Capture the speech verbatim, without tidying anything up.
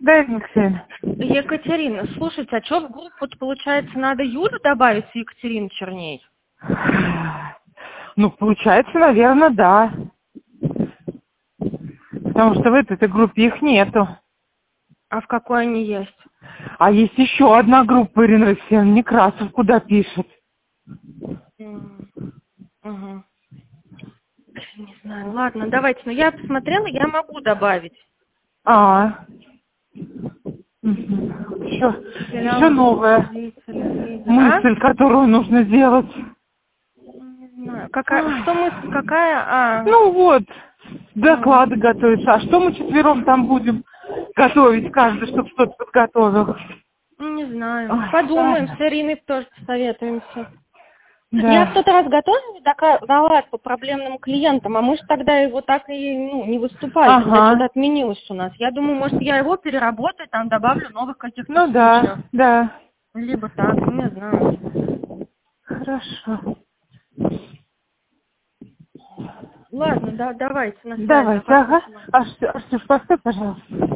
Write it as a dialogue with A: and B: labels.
A: Да, Алексей.
B: Екатерина, слушайте, а что в группу, получается, надо Юлю добавить и Екатерину Черней?
A: Ну, получается, наверное, да. Потому что в этой группе их нету.
B: А в какой они есть?
A: А есть еще одна группа, Ирина Алексеевна, Некрасов куда пишет.
B: Угу. Не знаю, ладно, давайте. Но я посмотрела, я могу добавить.
A: А, еще, еще новая мысль,
B: а?
A: которую нужно сделать.
B: Не знаю. Какая, что мысль, какая? А.
A: Ну вот, доклады
B: Ну.
A: готовятся. А что мы четвером там будем готовить, каждый, чтобы что-то подготовил?
B: Не знаю.
A: Ой,
B: Подумаем,
A: ладно.
B: с Ириной тоже посоветуемся. Я в
A: Да.
B: тот раз готовила доклад по проблемным клиентам, а мы же тогда его так и ну, не выступали, тогда
A: Ага.
B: что-то отменилось у нас. Я думаю, может, я его переработаю, там добавлю новых каких-то
A: Ну
B: случаев.
A: да, да.
B: Либо так, не знаю.
A: Хорошо.
B: Ладно, да, давайте на связи.
A: Давайте,
B: Ага,
A: ага.
B: спасибо.
A: Артюш, поставь, пожалуйста.